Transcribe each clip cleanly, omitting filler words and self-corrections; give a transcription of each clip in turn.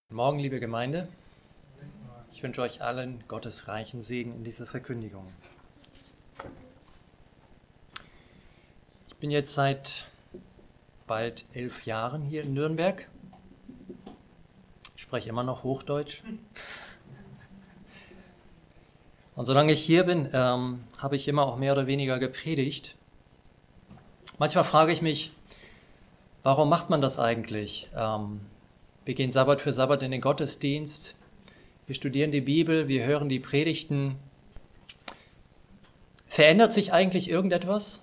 Guten Morgen, liebe Gemeinde. Ich wünsche euch allen Gottes reichen Segen in dieser Verkündigung. Ich bin jetzt seit bald 11 Jahren hier in Nürnberg. Ich spreche immer noch Hochdeutsch. Und solange ich hier bin, habe ich immer auch mehr oder weniger gepredigt. Manchmal frage ich mich, warum macht man das eigentlich? Wir gehen Sabbat für Sabbat in den Gottesdienst, wir studieren die Bibel, wir hören die Predigten. Verändert sich eigentlich irgendetwas?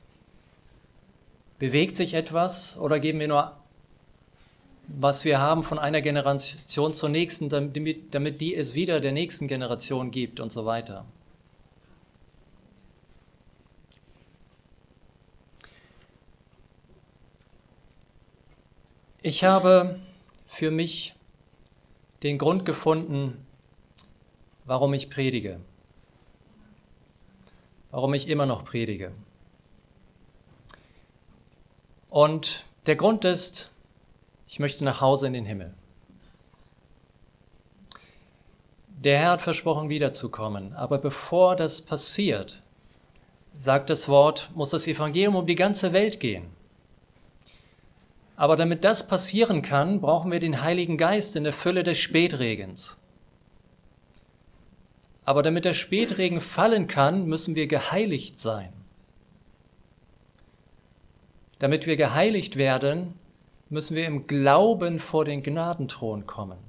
Bewegt sich etwas oder geben wir nur, was wir haben, von einer Generation zur nächsten, damit die es wieder der nächsten Generation gibt und so weiter? Ich habe für mich den Grund gefunden, warum ich predige, warum ich immer noch predige. Und der Grund ist, ich möchte nach Hause in den Himmel. Der Herr hat versprochen, wiederzukommen, aber bevor das passiert, sagt das Wort, muss das Evangelium um die ganze Welt gehen. Aber damit das passieren kann, brauchen wir den Heiligen Geist in der Fülle des Spätregens. Aber damit der Spätregen fallen kann, müssen wir geheiligt sein. Damit wir geheiligt werden, müssen wir im Glauben vor den Gnadenthron kommen.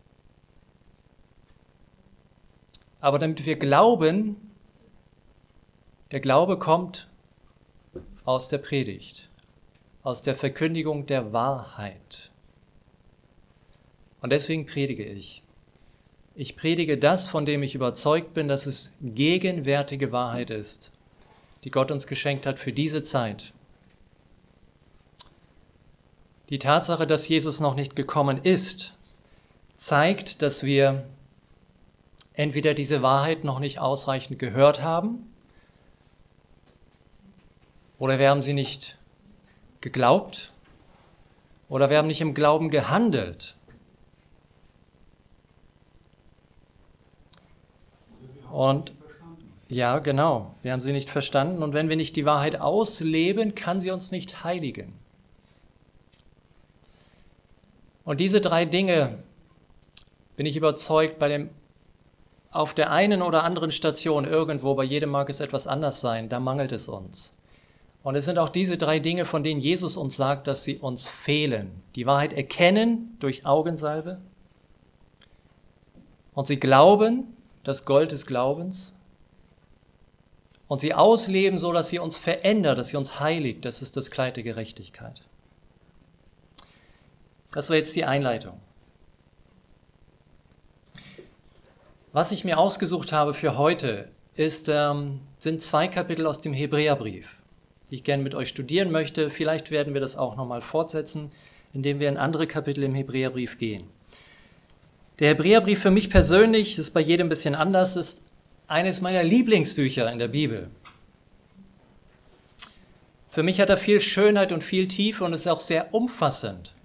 Aber damit wir glauben, der Glaube kommt aus der Predigt, aus der Verkündigung der Wahrheit. Und deswegen predige ich. Ich predige das, von dem ich überzeugt bin, dass es gegenwärtige Wahrheit ist, die Gott uns geschenkt hat für diese Zeit. Die Tatsache, dass Jesus noch nicht gekommen ist, zeigt, dass wir entweder diese Wahrheit noch nicht ausreichend gehört haben oder wir haben sie nicht geglaubt oder wir haben nicht im Glauben gehandelt. Und ja, genau, wir haben sie nicht verstanden und wenn wir nicht die Wahrheit ausleben, kann sie uns nicht heiligen. Und diese 3 Dinge, bin ich überzeugt, auf der einen oder anderen Station irgendwo, bei jedem mag es etwas anders sein, da mangelt es uns. Und es sind auch diese 3 Dinge, von denen Jesus uns sagt, dass sie uns fehlen. Die Wahrheit erkennen durch Augensalbe und sie glauben, das Gold des Glaubens, und sie ausleben so, dass sie uns verändert, dass sie uns heiligt, das ist das Kleid der Gerechtigkeit. Das war jetzt die Einleitung. Was ich mir ausgesucht habe für heute, sind 2 Kapitel aus dem Hebräerbrief, die ich gerne mit euch studieren möchte. Vielleicht werden wir das auch nochmal fortsetzen, indem wir in andere Kapitel im Hebräerbrief gehen. Der Hebräerbrief für mich persönlich, das ist bei jedem ein bisschen anders, ist eines meiner Lieblingsbücher in der Bibel. Für mich hat er viel Schönheit und viel Tiefe und ist auch sehr umfassend.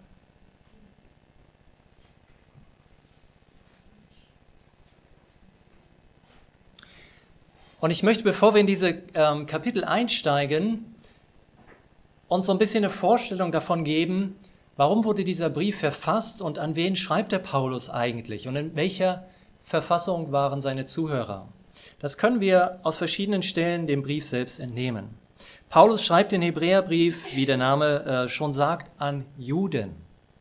Und ich möchte, bevor wir in diese Kapitel einsteigen, uns so ein bisschen eine Vorstellung davon geben, warum wurde dieser Brief verfasst und an wen schreibt der Paulus eigentlich und in welcher Verfassung waren seine Zuhörer. Das können wir aus verschiedenen Stellen dem Brief selbst entnehmen. Paulus schreibt den Hebräerbrief, wie der Name schon sagt, an Juden.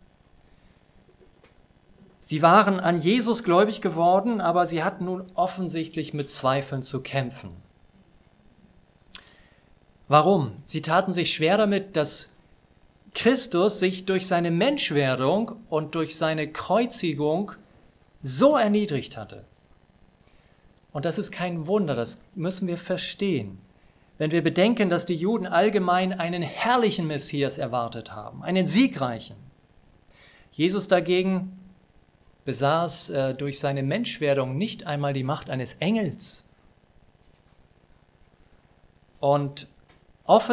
Sie waren an Jesus gläubig geworden, aber sie hatten nun offensichtlich mit Zweifeln zu kämpfen. Warum? Sie taten sich schwer damit, dass Christus sich durch seine Menschwerdung und durch seine Kreuzigung so erniedrigt hatte. Und das ist kein Wunder, das müssen wir verstehen. Wenn wir bedenken, dass die Juden allgemein einen herrlichen Messias erwartet haben, einen siegreichen. Jesus dagegen besaß durch seine Menschwerdung nicht einmal die Macht eines Engels. Und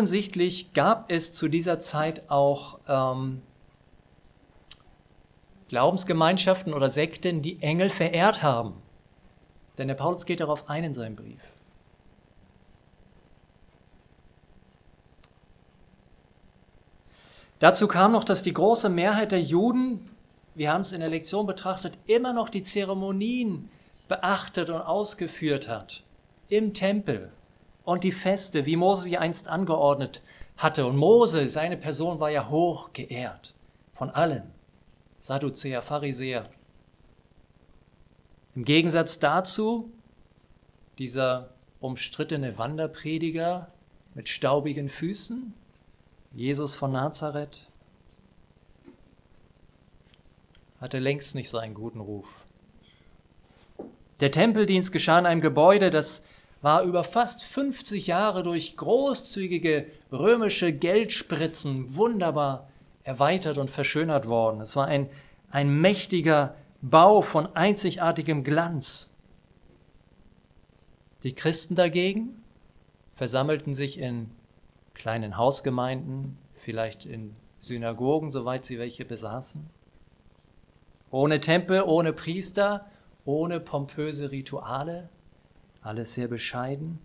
offensichtlich gab es zu dieser Zeit auch Glaubensgemeinschaften oder Sekten, die Engel verehrt haben. Denn der Paulus geht darauf ein in seinem Brief. Dazu kam noch, dass die große Mehrheit der Juden, wir haben es in der Lektion betrachtet, immer noch die Zeremonien beachtet und ausgeführt hat im Tempel und die Feste, wie Mose sie einst angeordnet hatte. Und Mose, seine Person, war ja hoch geehrt von allen, Sadduzäer, Pharisäer. Im Gegensatz dazu dieser umstrittene Wanderprediger mit staubigen Füßen, Jesus von Nazareth, hatte längst nicht so einen guten Ruf. Der Tempeldienst geschah in einem Gebäude, das war über fast 50 Jahre durch großzügige römische Geldspritzen wunderbar erweitert und verschönert worden. Es war ein mächtiger Bau von einzigartigem Glanz. Die Christen dagegen versammelten sich in kleinen Hausgemeinden, vielleicht in Synagogen, soweit sie welche besaßen. Ohne Tempel, ohne Priester, ohne pompöse Rituale, alles sehr bescheiden.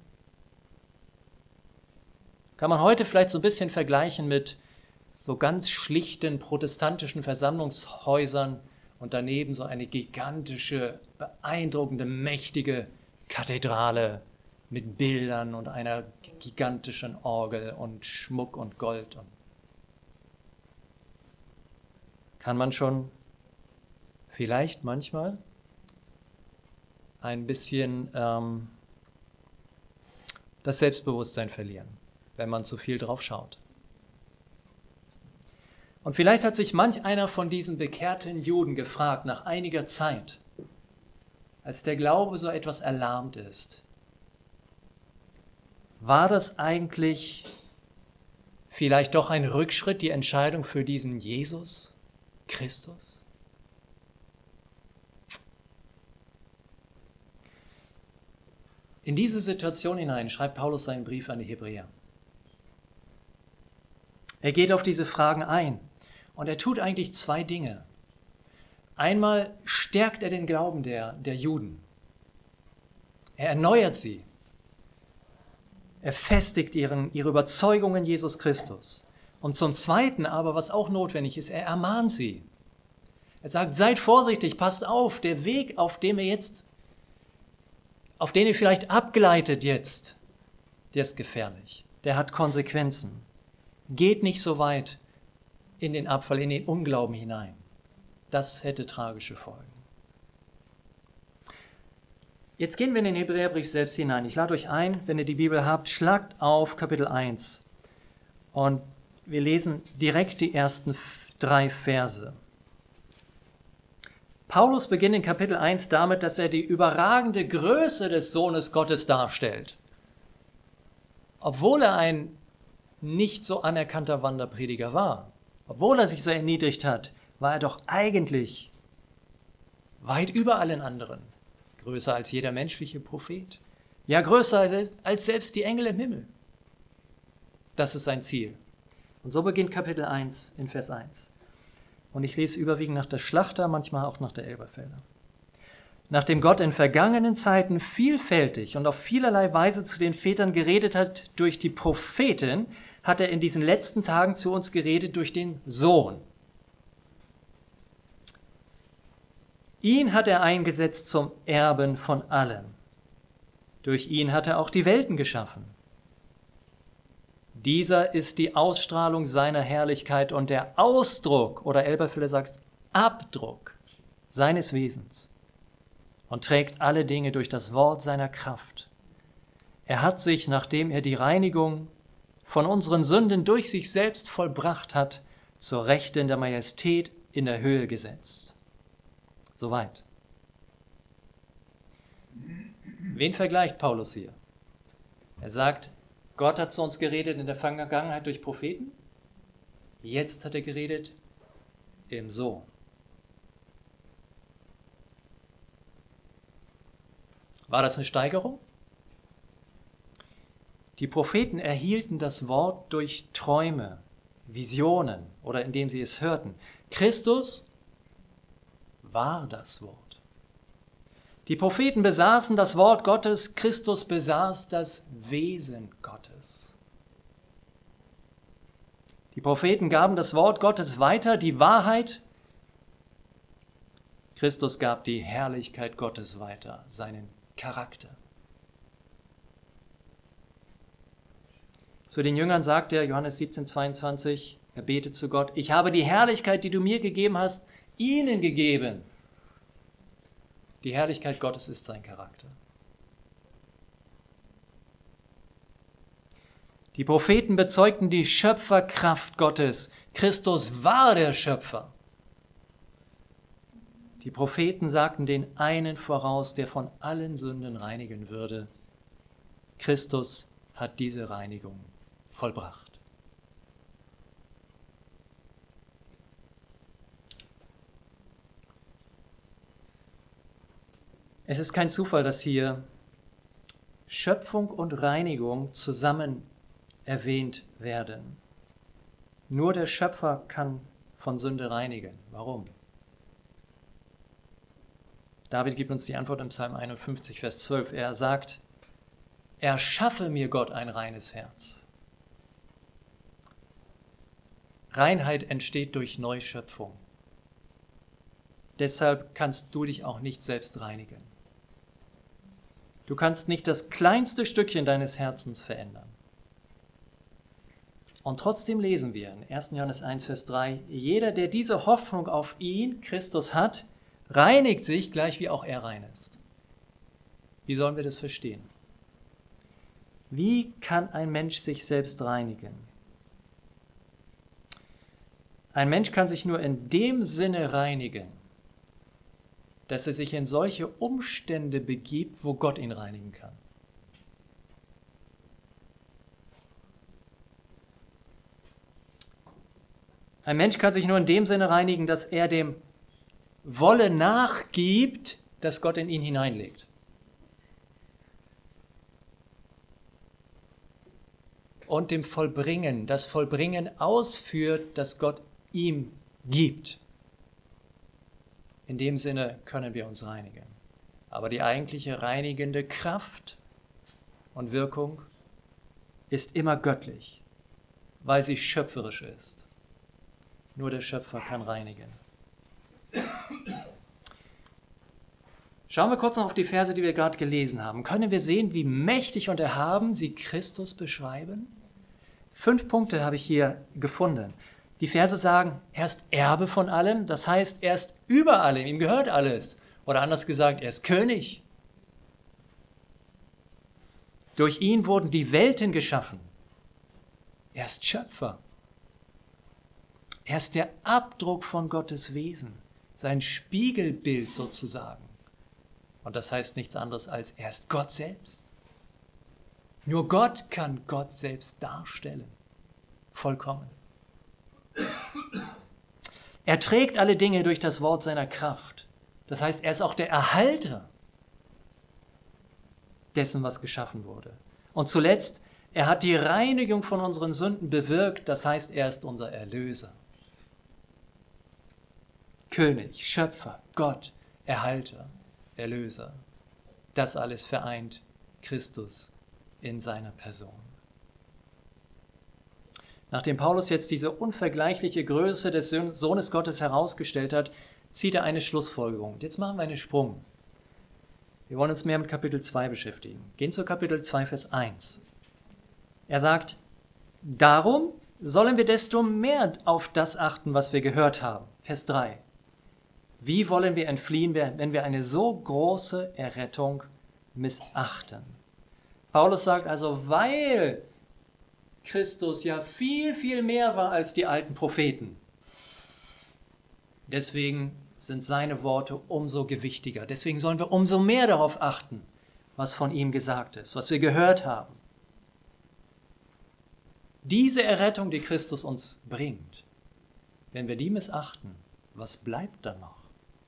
Kann man heute vielleicht so ein bisschen vergleichen mit so ganz schlichten protestantischen Versammlungshäusern und daneben so eine gigantische, beeindruckende, mächtige Kathedrale mit Bildern und einer gigantischen Orgel und Schmuck und Gold. Kann man schon vielleicht manchmal ein bisschen das Selbstbewusstsein verlieren, wenn man zu viel drauf schaut. Und vielleicht hat sich manch einer von diesen bekehrten Juden gefragt, nach einiger Zeit, als der Glaube so etwas erlahmt ist, war das eigentlich vielleicht doch ein Rückschritt, die Entscheidung für diesen Jesus Christus? In diese Situation hinein schreibt Paulus seinen Brief an die Hebräer. Er geht auf diese Fragen ein und er tut eigentlich zwei Dinge. Einmal stärkt er den Glauben der Juden. Er erneuert sie. Er festigt ihre Überzeugung in Jesus Christus. Und zum Zweiten aber, was auch notwendig ist, er ermahnt sie. Er sagt, seid vorsichtig, passt auf, der Weg, auf den ihr vielleicht abgleitet jetzt, der ist gefährlich. Der hat Konsequenzen. Geht nicht so weit in den Abfall, in den Unglauben hinein. Das hätte tragische Folgen. Jetzt gehen wir in den Hebräerbrief selbst hinein. Ich lade euch ein, wenn ihr die Bibel habt, schlagt auf Kapitel 1. Und wir lesen direkt die ersten 3 Verse. Paulus beginnt in Kapitel 1 damit, dass er die überragende Größe des Sohnes Gottes darstellt. Obwohl er ein nicht so anerkannter Wanderprediger war, obwohl er sich so erniedrigt hat, war er doch eigentlich weit über allen anderen. Größer als jeder menschliche Prophet. Ja, größer als selbst die Engel im Himmel. Das ist sein Ziel. Und so beginnt Kapitel 1 in Vers 1. Und ich lese überwiegend nach der Schlachter, manchmal auch nach der Elberfelder. Nachdem Gott in vergangenen Zeiten vielfältig und auf vielerlei Weise zu den Vätern geredet hat durch die Propheten, hat er in diesen letzten Tagen zu uns geredet durch den Sohn. Ihn hat er eingesetzt zum Erben von allem. Durch ihn hat er auch die Welten geschaffen. Dieser ist die Ausstrahlung seiner Herrlichkeit und der Ausdruck, oder Elberfelder sagt Abdruck, seines Wesens und trägt alle Dinge durch das Wort seiner Kraft. Er hat sich, nachdem er die Reinigung von unseren Sünden durch sich selbst vollbracht hat, zur Rechten der Majestät in der Höhe gesetzt. Soweit. Wen vergleicht Paulus hier? Er sagt, Gott hat zu uns geredet in der Vergangenheit durch Propheten. Jetzt hat er geredet im Sohn. War das eine Steigerung? Die Propheten erhielten das Wort durch Träume, Visionen oder indem sie es hörten. Christus war das Wort. Die Propheten besaßen das Wort Gottes, Christus besaß das Wesen Gottes. Die Propheten gaben das Wort Gottes weiter, die Wahrheit. Christus gab die Herrlichkeit Gottes weiter, seinen Charakter. Zu den Jüngern sagt er, Johannes 17,22, er betet zu Gott, ich habe die Herrlichkeit, die du mir gegeben hast, ihnen gegeben. Die Herrlichkeit Gottes ist sein Charakter. Die Propheten bezeugten die Schöpferkraft Gottes. Christus war der Schöpfer. Die Propheten sagten den einen voraus, der von allen Sünden reinigen würde. Christus hat diese Reinigung vollbracht. Es ist kein Zufall, dass hier Schöpfung und Reinigung zusammen erwähnt werden. Nur der Schöpfer kann von Sünde reinigen. Warum? David gibt uns die Antwort im Psalm 51, Vers 12. Er sagt, erschaffe mir Gott ein reines Herz. Reinheit entsteht durch Neuschöpfung. Deshalb kannst du dich auch nicht selbst reinigen. Du kannst nicht das kleinste Stückchen deines Herzens verändern. Und trotzdem lesen wir in 1. Johannes 1, Vers 3, jeder, der diese Hoffnung auf ihn, Christus, hat, reinigt sich, gleich wie auch er rein ist. Wie sollen wir das verstehen? Wie kann ein Mensch sich selbst reinigen? Ein Mensch kann sich nur in dem Sinne reinigen, dass er sich in solche Umstände begibt, wo Gott ihn reinigen kann. Ein Mensch kann sich nur in dem Sinne reinigen, dass er dem Wolle nachgibt, das Gott in ihn hineinlegt. Und dem Vollbringen, das Vollbringen ausführt, das Gott ihm gibt. In dem Sinne können wir uns reinigen. Aber die eigentliche reinigende Kraft und Wirkung ist immer göttlich, weil sie schöpferisch ist. Nur der Schöpfer kann reinigen. Schauen wir kurz noch auf die Verse, die wir gerade gelesen haben. Können wir sehen, wie mächtig und erhaben sie Christus beschreiben? 5 Punkte habe ich hier gefunden. Die Verse sagen, er ist Erbe von allem, das heißt, er ist über allem, ihm gehört alles. Oder anders gesagt, er ist König. Durch ihn wurden die Welten geschaffen. Er ist Schöpfer. Er ist der Abdruck von Gottes Wesen, sein Spiegelbild sozusagen. Und das heißt nichts anderes als, er ist Gott selbst. Nur Gott kann Gott selbst darstellen. Vollkommen. Er trägt alle Dinge durch das Wort seiner Kraft. Das heißt, er ist auch der Erhalter dessen, was geschaffen wurde. Und zuletzt, er hat die Reinigung von unseren Sünden bewirkt. Das heißt, er ist unser Erlöser. König, Schöpfer, Gott, Erhalter, Erlöser. Das alles vereint Christus in seiner Person. Nachdem Paulus jetzt diese unvergleichliche Größe des Sohnes Gottes herausgestellt hat, zieht er eine Schlussfolgerung. Jetzt machen wir einen Sprung. Wir wollen uns mehr mit Kapitel 2 beschäftigen. Gehen zu Kapitel 2, Vers 1. Er sagt, darum sollen wir desto mehr auf das achten, was wir gehört haben. Vers 3. Wie wollen wir entfliehen, wenn wir eine so große Errettung missachten? Paulus sagt also, weil Christus ja viel, viel mehr war als die alten Propheten. Deswegen sind seine Worte umso gewichtiger. Deswegen sollen wir umso mehr darauf achten, was von ihm gesagt ist, was wir gehört haben. Diese Errettung, die Christus uns bringt, wenn wir die missachten, was bleibt dann noch?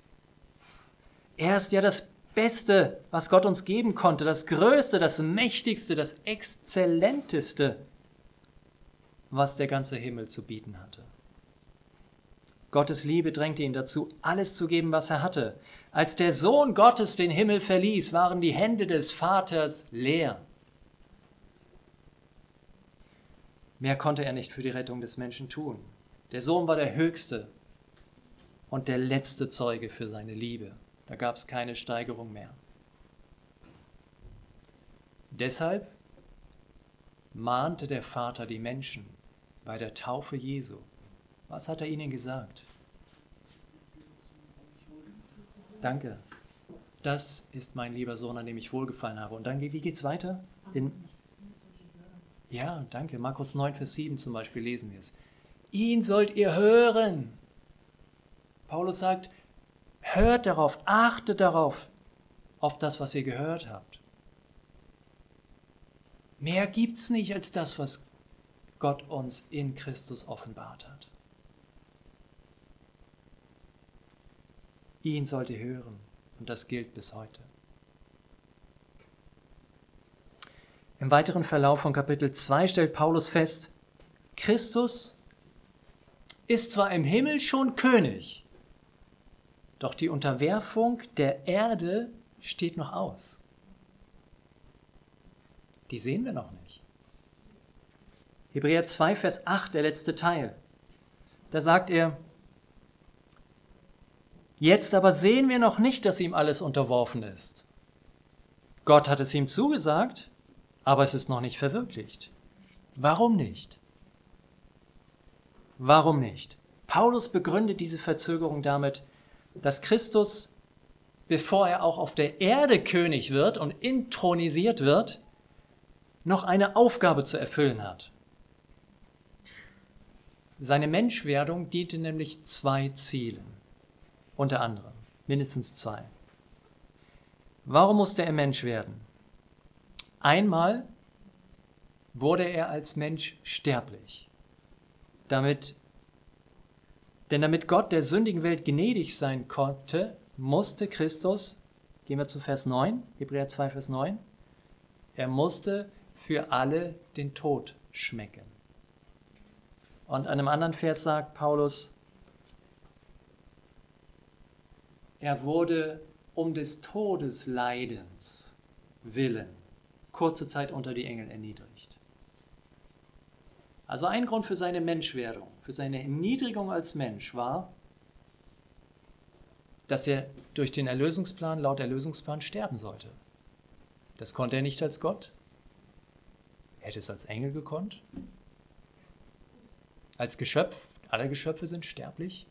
Er ist ja das Beste, was Gott uns geben konnte, das Größte, das Mächtigste, das Exzellenteste, was der ganze Himmel zu bieten hatte. Gottes Liebe drängte ihn dazu, alles zu geben, was er hatte. Als der Sohn Gottes den Himmel verließ, waren die Hände des Vaters leer. Mehr konnte er nicht für die Rettung des Menschen tun. Der Sohn war der höchste und der letzte Zeuge für seine Liebe. Da gab es keine Steigerung mehr. Deshalb mahnte der Vater die Menschen bei der Taufe Jesu. Was hat er ihnen gesagt? Danke. Das ist mein lieber Sohn, an dem ich wohlgefallen habe. Und dann, wie geht's weiter? Ja, danke. Markus 9, Vers 7 zum Beispiel lesen wir es. Ihn sollt ihr hören. Paulus sagt, hört darauf, achtet darauf, auf das, was ihr gehört habt. Mehr gibt's nicht als das, was Gott uns in Christus offenbart hat. Ihn sollt ihr hören, und das gilt bis heute. Im weiteren Verlauf von Kapitel 2 stellt Paulus fest, Christus ist zwar im Himmel schon König, doch die Unterwerfung der Erde steht noch aus. Die sehen wir noch nicht. Hebräer 2, Vers 8, der letzte Teil. Da sagt er, jetzt aber sehen wir noch nicht, dass ihm alles unterworfen ist. Gott hat es ihm zugesagt, aber es ist noch nicht verwirklicht. Warum nicht? Warum nicht? Paulus begründet diese Verzögerung damit, dass Christus, bevor er auch auf der Erde König wird und intronisiert wird, noch eine Aufgabe zu erfüllen hat. Seine Menschwerdung diente nämlich 2 Zielen, unter anderem, mindestens 2. Warum musste er Mensch werden? Einmal wurde er als Mensch sterblich, damit Gott der sündigen Welt gnädig sein konnte, musste Christus, gehen wir zu Vers 9, Hebräer 2, Vers 9, er musste für alle den Tod schmecken. Und an einem anderen Vers sagt Paulus, er wurde um des Todesleidens willen kurze Zeit unter die Engel erniedrigt. Also ein Grund für seine Menschwerdung, für seine Erniedrigung als Mensch war, dass er durch den Erlösungsplan, laut Erlösungsplan, sterben sollte. Das konnte er nicht als Gott. Er hätte es als Engel gekonnt. Als Geschöpf, alle Geschöpfe sind sterblich.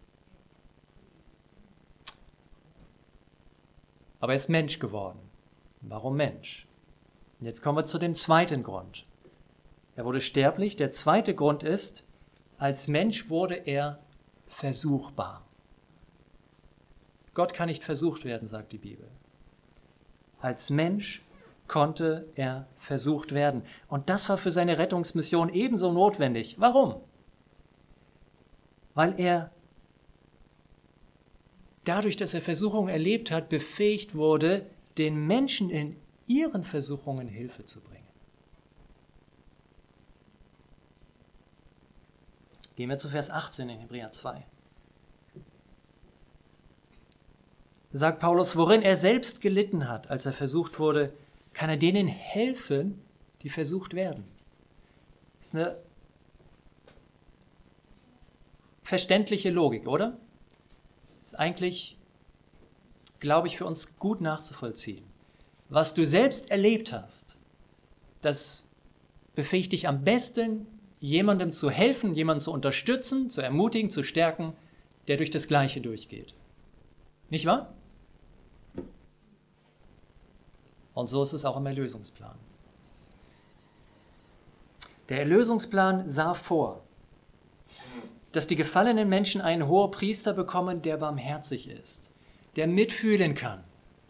Aber er ist Mensch geworden. Warum Mensch? Und jetzt kommen wir zu dem zweiten Grund. Er wurde sterblich. Der zweite Grund ist, als Mensch wurde er versuchbar. Gott kann nicht versucht werden, sagt die Bibel. Als Mensch konnte er versucht werden. Und das war für seine Rettungsmission ebenso notwendig. Warum? Weil er dadurch, dass er Versuchungen erlebt hat, befähigt wurde, den Menschen in ihren Versuchungen Hilfe zu bringen. Gehen wir zu Vers 18 in Hebräer 2. Sagt Paulus, worin er selbst gelitten hat, als er versucht wurde, kann er denen helfen, die versucht werden. Das ist eine verständliche Logik, oder? Das ist eigentlich, glaube ich, für uns gut nachzuvollziehen. Was du selbst erlebt hast, das befähigt dich am besten, jemandem zu helfen, jemanden zu unterstützen, zu ermutigen, zu stärken, der durch das Gleiche durchgeht. Nicht wahr? Und so ist es auch im Erlösungsplan. Der Erlösungsplan sah vor, dass die gefallenen Menschen einen Hohepriester bekommen, der barmherzig ist, der mitfühlen kann.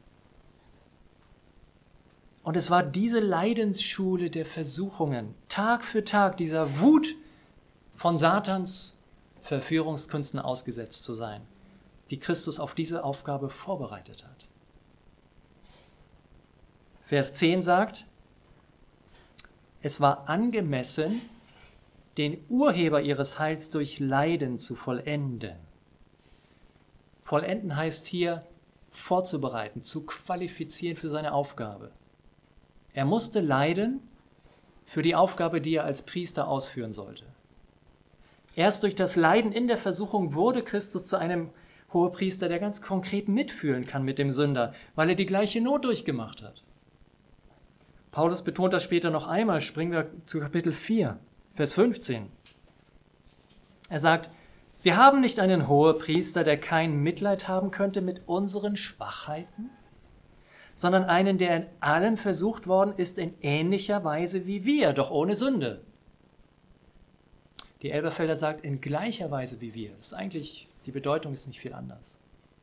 Und es war diese Leidensschule der Versuchungen, Tag für Tag dieser Wut von Satans Verführungskünsten ausgesetzt zu sein, die Christus auf diese Aufgabe vorbereitet hat. Vers 10 sagt, es war angemessen, den Urheber ihres Heils durch Leiden zu vollenden. Vollenden heißt hier vorzubereiten, zu qualifizieren für seine Aufgabe. Er musste leiden für die Aufgabe, die er als Priester ausführen sollte. Erst durch das Leiden in der Versuchung wurde Christus zu einem Hohepriester, der ganz konkret mitfühlen kann mit dem Sünder, weil er die gleiche Not durchgemacht hat. Paulus betont das später noch einmal, springen wir zu Kapitel 4, Vers 15. Er sagt, wir haben nicht einen Hohepriester, der kein Mitleid haben könnte mit unseren Schwachheiten, sondern einen, der in allem versucht worden ist, in ähnlicher Weise wie wir, doch ohne Sünde. Die Elberfelder sagt, in gleicher Weise wie wir. Das ist eigentlich, die Bedeutung ist nicht viel anders.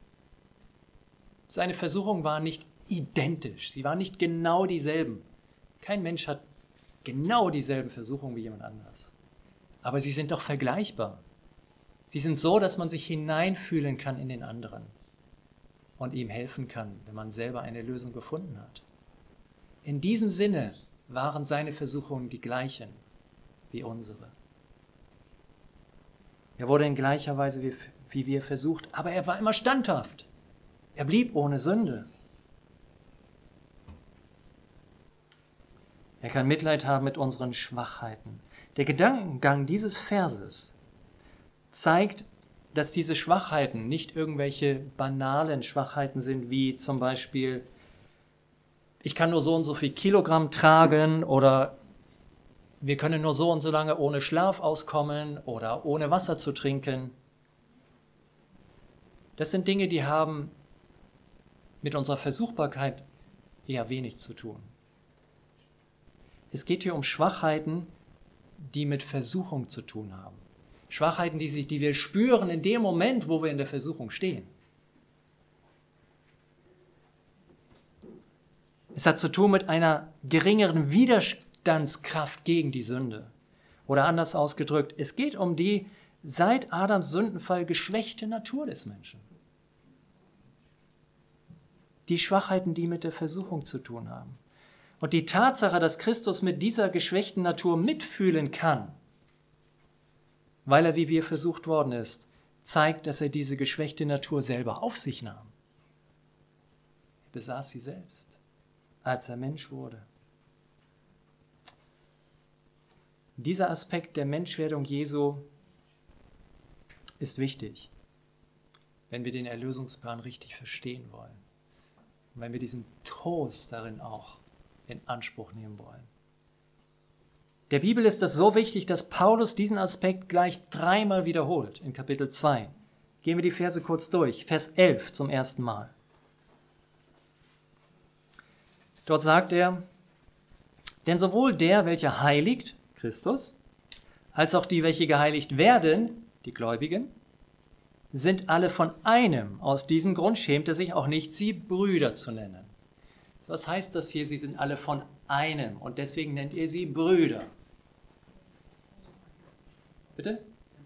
Seine Versuchungen waren nicht identisch, sie waren nicht genau dieselben. Kein Mensch hat genau dieselben Versuchungen wie jemand anders. Aber sie sind doch vergleichbar. Sie sind so, dass man sich hineinfühlen kann in den anderen und ihm helfen kann, wenn man selber eine Lösung gefunden hat. In diesem Sinne waren seine Versuchungen die gleichen wie unsere. Er wurde in gleicher Weise wie wir versucht, aber er war immer standhaft. Er blieb ohne Sünde. Er kann Mitleid haben mit unseren Schwachheiten. Der Gedankengang dieses Verses zeigt, dass diese Schwachheiten nicht irgendwelche banalen Schwachheiten sind, wie zum Beispiel, ich kann nur so und so viel Kilogramm tragen oder wir können nur so und so lange ohne Schlaf auskommen oder ohne Wasser zu trinken. Das sind Dinge, die haben mit unserer Versuchbarkeit eher wenig zu tun. Es geht hier um Schwachheiten, die mit Versuchung zu tun haben. Schwachheiten, die wir spüren in dem Moment, wo wir in der Versuchung stehen. Es hat zu tun mit einer geringeren Widerstandskraft gegen die Sünde. Oder anders ausgedrückt, es geht um die seit Adams Sündenfall geschwächte Natur des Menschen. Die Schwachheiten, die mit der Versuchung zu tun haben. Und die Tatsache, dass Christus mit dieser geschwächten Natur mitfühlen kann, weil er wie wir versucht worden ist, zeigt, dass er diese geschwächte Natur selber auf sich nahm. Er besaß sie selbst, als er Mensch wurde. Dieser Aspekt der Menschwerdung Jesu ist wichtig, wenn wir den Erlösungsplan richtig verstehen wollen und wenn wir diesen Trost darin auch in Anspruch nehmen wollen. Der Bibel ist das so wichtig, dass Paulus diesen Aspekt gleich 3-mal wiederholt in Kapitel 2. Gehen wir die Verse kurz durch. Vers 11 zum ersten Mal. Dort sagt er, denn sowohl der, welcher heiligt, Christus, als auch die, welche geheiligt werden, die Gläubigen, sind alle von einem. Aus diesem Grund schämt er sich auch nicht, sie Brüder zu nennen. So, was heißt das hier? Sie sind alle von einem und deswegen nennt ihr sie Brüder. Bitte?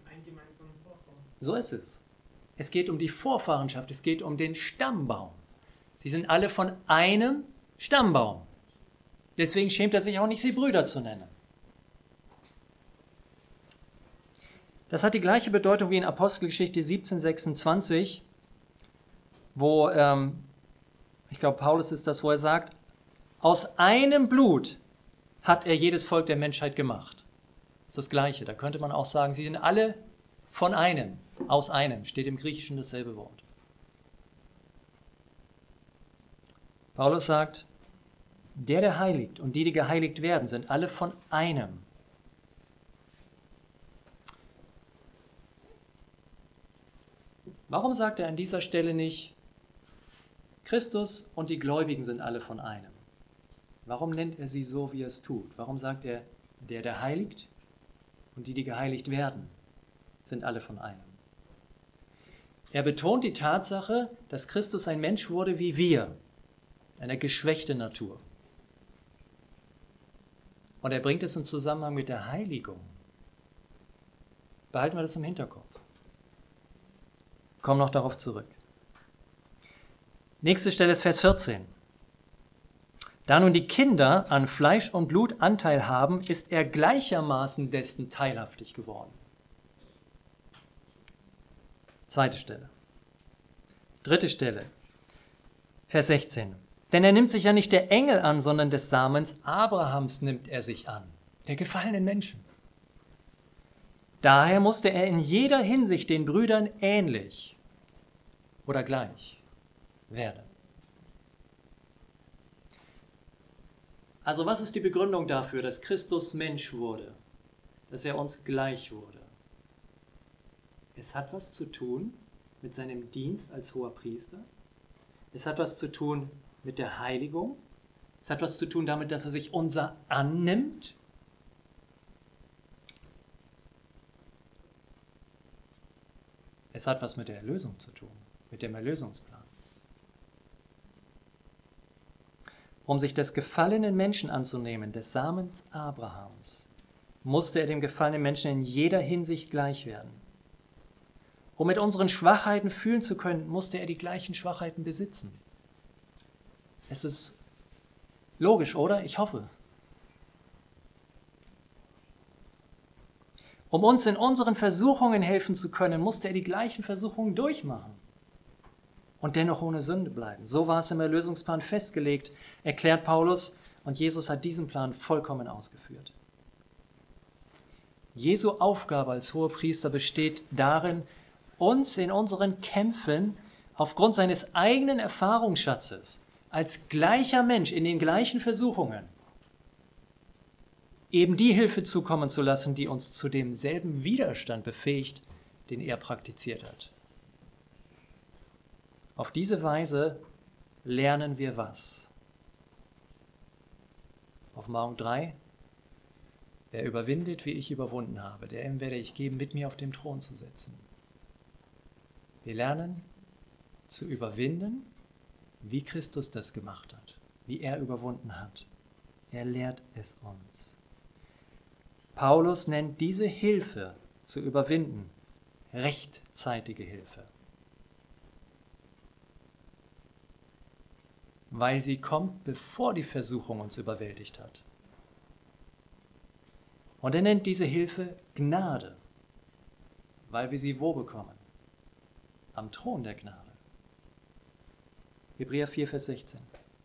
So ist es. Es geht um die Vorfahrenschaft, es geht um den Stammbaum. Sie sind alle von einem Stammbaum. Deswegen schämt er sich auch nicht, sie Brüder zu nennen. Das hat die gleiche Bedeutung wie in Apostelgeschichte 17,26, wo, ich glaube, Paulus ist das, wo er sagt, aus einem Blut hat er jedes Volk der Menschheit gemacht. Das ist das Gleiche. Da könnte man auch sagen, sie sind alle von einem, aus einem, steht im Griechischen dasselbe Wort. Paulus sagt, der heiligt und die geheiligt werden, sind alle von einem. Warum sagt er an dieser Stelle nicht, Christus und die Gläubigen sind alle von einem? Warum nennt er sie so, wie er es tut? Warum sagt er, der heiligt und die geheiligt werden, sind alle von einem? Er betont die Tatsache, dass Christus ein Mensch wurde wie wir, eine geschwächte Natur. Und er bringt es in Zusammenhang mit der Heiligung. Behalten wir das im Hinterkopf. Kommen noch darauf zurück. Nächste Stelle ist Vers 14. Da nun die Kinder an Fleisch und Blut Anteil haben, ist er gleichermaßen dessen teilhaftig geworden. Zweite Stelle. Dritte Stelle, Vers 16. Denn er nimmt sich ja nicht der Engel an, sondern des Samens Abrahams nimmt er sich an, der gefallenen Menschen. Daher musste er in jeder Hinsicht den Brüdern ähnlich oder gleich werden. Also was ist die Begründung dafür, dass Christus Mensch wurde, dass er uns gleich wurde? Es hat was zu tun mit seinem Dienst als hoher Priester. Es hat was zu tun mit der Heiligung. Es hat was zu tun damit, dass er sich unser annimmt. Es hat was mit der Erlösung zu tun, mit dem Erlösungsplan. Um sich des gefallenen Menschen anzunehmen, des Samens Abrahams, musste er dem gefallenen Menschen in jeder Hinsicht gleich werden. Um mit unseren Schwachheiten fühlen zu können, musste er die gleichen Schwachheiten besitzen. Es ist logisch, oder? Ich hoffe. Um uns in unseren Versuchungen helfen zu können, musste er die gleichen Versuchungen durchmachen und dennoch ohne Sünde bleiben. So war es im Erlösungsplan festgelegt, erklärt Paulus, und Jesus hat diesen Plan vollkommen ausgeführt. Jesu Aufgabe als Hohepriester besteht darin, uns in unseren Kämpfen aufgrund seines eigenen Erfahrungsschatzes als gleicher Mensch in den gleichen Versuchungen eben die Hilfe zukommen zu lassen, die uns zu demselben Widerstand befähigt, den er praktiziert hat. Auf diese Weise lernen wir was? Offenbarung 3. Wer überwindet, wie ich überwunden habe, dem werde ich geben, mit mir auf dem Thron zu sitzen. Wir lernen zu überwinden, wie Christus das gemacht hat, wie er überwunden hat. Er lehrt es uns. Paulus nennt diese Hilfe zu überwinden rechtzeitige Hilfe, weil sie kommt, bevor die Versuchung uns überwältigt hat. Und er nennt diese Hilfe Gnade, weil wir sie wo bekommen? Am Thron der Gnade. Hebräer 4, Vers 16.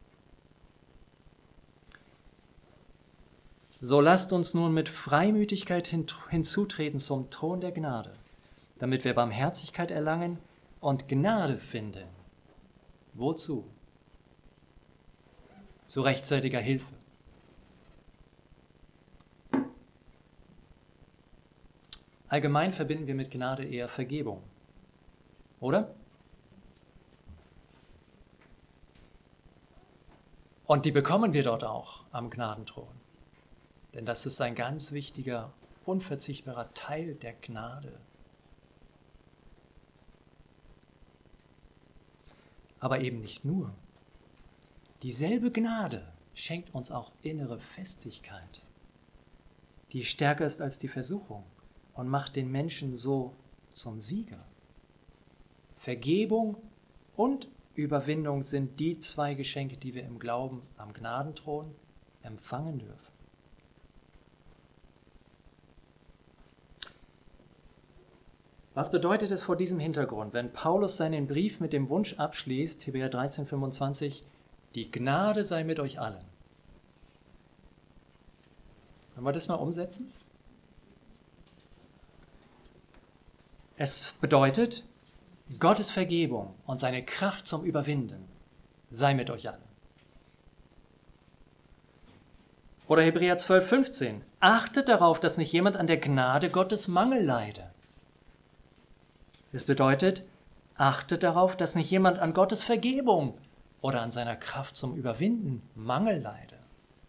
So lasst uns nun mit Freimütigkeit hinzutreten zum Thron der Gnade, damit wir Barmherzigkeit erlangen und Gnade finden. Wozu? Zu rechtzeitiger Hilfe. Allgemein verbinden wir mit Gnade eher Vergebung, oder? Und die bekommen wir dort auch am Gnadenthron. Denn das ist ein ganz wichtiger, unverzichtbarer Teil der Gnade. Aber eben nicht nur. Dieselbe Gnade schenkt uns auch innere Festigkeit, die stärker ist als die Versuchung und macht den Menschen so zum Sieger. Vergebung und Überwindung sind die zwei Geschenke, die wir im Glauben am Gnadenthron empfangen dürfen. Was bedeutet es vor diesem Hintergrund, wenn Paulus seinen Brief mit dem Wunsch abschließt, Hebräer 13, 25, die Gnade sei mit euch allen? Können wir das mal umsetzen? Es bedeutet, Gottes Vergebung und seine Kraft zum Überwinden sei mit euch allen. Oder Hebräer 12, 15. Achtet darauf, dass nicht jemand an der Gnade Gottes Mangel leide. Es bedeutet, achtet darauf, dass nicht jemand an Gottes Vergebung oder an seiner Kraft zum Überwinden Mangel leide.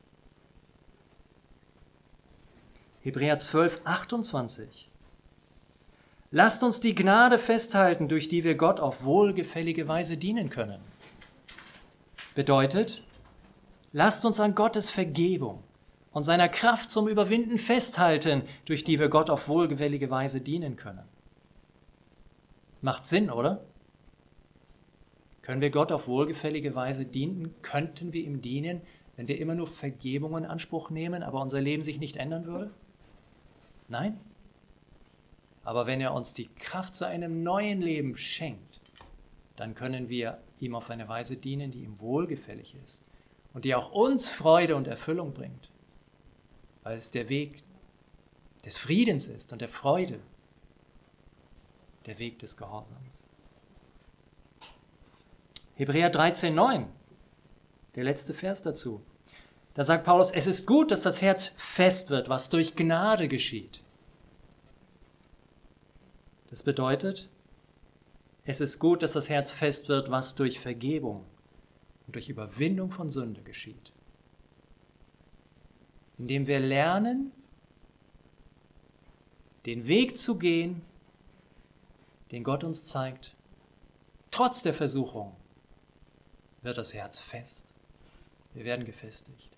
Hebräer 12, 28. Lasst uns die Gnade festhalten, durch die wir Gott auf wohlgefällige Weise dienen können. Bedeutet, lasst uns an Gottes Vergebung und seiner Kraft zum Überwinden festhalten, durch die wir Gott auf wohlgefällige Weise dienen können. Macht Sinn, oder? Können wir Gott auf wohlgefällige Weise dienen? Könnten wir ihm dienen, wenn wir immer nur Vergebung in Anspruch nehmen, aber unser Leben sich nicht ändern würde? Nein. Aber wenn er uns die Kraft zu einem neuen Leben schenkt, dann können wir ihm auf eine Weise dienen, die ihm wohlgefällig ist und die auch uns Freude und Erfüllung bringt, weil es der Weg des Friedens ist und der Freude, der Weg des Gehorsams. Hebräer 13,9, der letzte Vers dazu. Da sagt Paulus, es ist gut, dass das Herz fest wird, was durch Gnade geschieht. Das bedeutet, es ist gut, dass das Herz fest wird, was durch Vergebung und durch Überwindung von Sünde geschieht. Indem wir lernen, den Weg zu gehen, den Gott uns zeigt, trotz der Versuchung, wird das Herz fest. Wir werden gefestigt.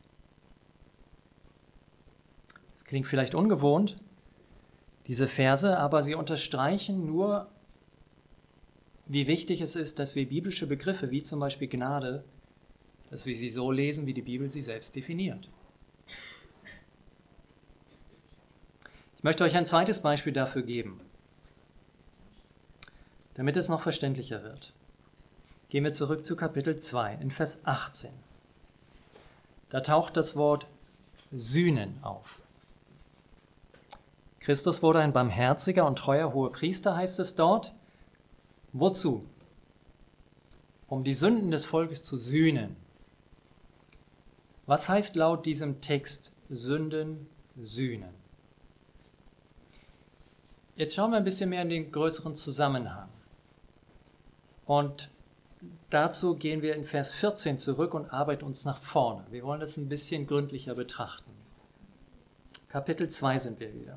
Es klingt vielleicht ungewohnt, diese Verse, aber sie unterstreichen nur, wie wichtig es ist, dass wir biblische Begriffe, wie zum Beispiel Gnade, dass wir sie so lesen, wie die Bibel sie selbst definiert. Ich möchte euch ein zweites Beispiel dafür geben, damit es noch verständlicher wird. Gehen wir zurück zu Kapitel 2, in Vers 18. Da taucht das Wort Sühnen auf. Christus wurde ein barmherziger und treuer Hohepriester, heißt es dort. Wozu? Um die Sünden des Volkes zu sühnen. Was heißt laut diesem Text Sünden sühnen? Jetzt schauen wir ein bisschen mehr in den größeren Zusammenhang. Und dazu gehen wir in Vers 14 zurück und arbeiten uns nach vorne. Wir wollen das ein bisschen gründlicher betrachten. Kapitel 2 sind wir wieder.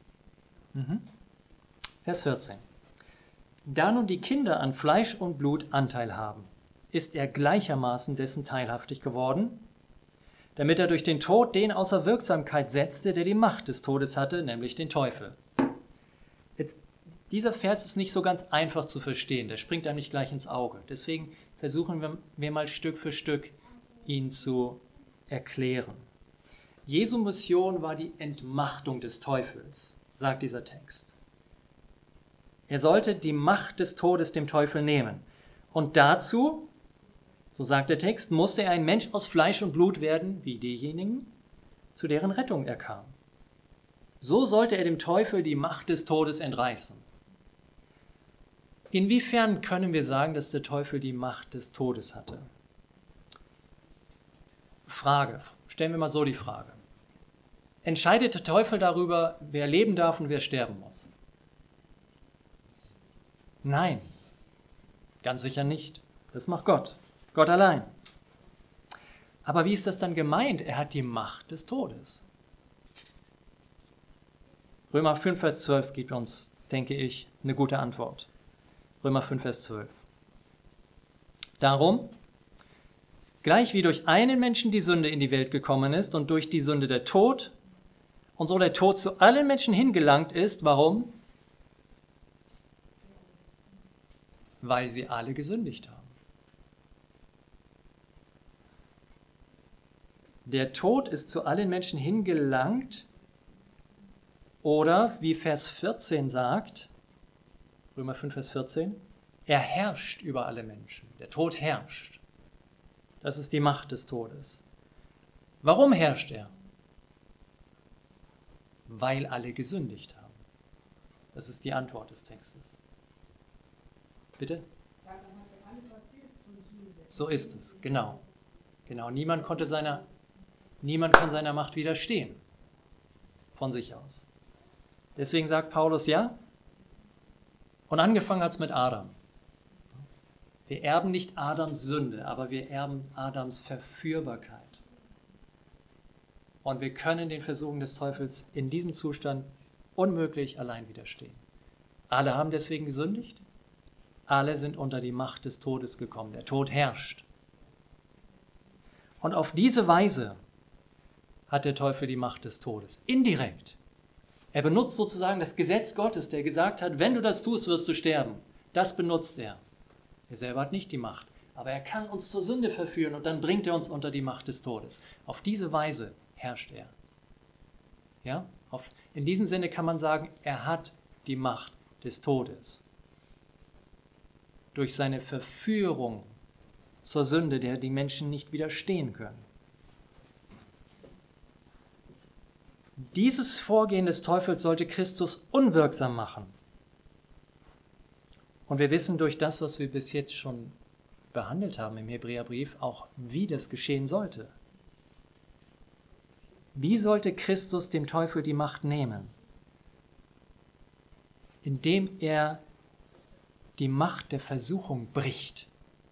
Vers 14. Da nun die Kinder an Fleisch und Blut Anteil haben, ist er gleichermaßen dessen teilhaftig geworden, damit er durch den Tod den außer Wirksamkeit setzte, der die Macht des Todes hatte, nämlich den Teufel. Jetzt, dieser Vers ist nicht so ganz einfach zu verstehen, der springt einem nicht gleich ins Auge. Deswegen versuchen wir mal Stück für Stück ihn zu erklären. Jesu Mission war die Entmachtung des Teufels, sagt dieser Text. Er sollte die Macht des Todes dem Teufel nehmen. Und dazu, so sagt der Text, musste er ein Mensch aus Fleisch und Blut werden, wie diejenigen, zu deren Rettung er kam. So sollte er dem Teufel die Macht des Todes entreißen. Inwiefern können wir sagen, dass der Teufel die Macht des Todes hatte? Frage, stellen wir mal so die Frage. Entscheidet der Teufel darüber, wer leben darf und wer sterben muss? Nein, ganz sicher nicht. Das macht Gott. Gott allein. Aber wie ist das dann gemeint? Er hat die Macht des Todes. Römer 5, Vers 12 gibt uns, denke ich, eine gute Antwort. Römer 5, Vers 12. Darum, gleich wie durch einen Menschen die Sünde in die Welt gekommen ist und durch die Sünde der Tod, und so der Tod zu allen Menschen hingelangt ist, warum? Weil sie alle gesündigt haben. Der Tod ist zu allen Menschen hingelangt, oder wie Vers 14 sagt, Römer 5, Vers 14, er herrscht über alle Menschen. Der Tod herrscht. Das ist die Macht des Todes. Warum herrscht er? Weil alle gesündigt haben. Das ist die Antwort des Textes. Bitte? So ist es, genau. Genau, niemand kann seiner Macht widerstehen. Von sich aus. Deswegen sagt Paulus, ja, und angefangen hat es mit Adam. Wir erben nicht Adams Sünde, aber wir erben Adams Verführbarkeit. Und wir können den Versuchungen des Teufels in diesem Zustand unmöglich allein widerstehen. Alle haben deswegen gesündigt. Alle sind unter die Macht des Todes gekommen. Der Tod herrscht. Und auf diese Weise hat der Teufel die Macht des Todes. Indirekt. Er benutzt sozusagen das Gesetz Gottes, der gesagt hat, wenn du das tust, wirst du sterben. Das benutzt er. Er selber hat nicht die Macht. Aber er kann uns zur Sünde verführen und dann bringt er uns unter die Macht des Todes. Auf diese Weise herrscht er. Ja? In diesem Sinne kann man sagen, er hat die Macht des Todes. durch seine Verführung zur Sünde, der die Menschen nicht widerstehen können. Dieses Vorgehen des Teufels sollte Christus unwirksam machen. Und wir wissen durch das, was wir bis jetzt schon behandelt haben im Hebräerbrief, auch, wie das geschehen sollte. Wie sollte Christus dem Teufel die Macht nehmen? Indem er die Macht der Versuchung bricht.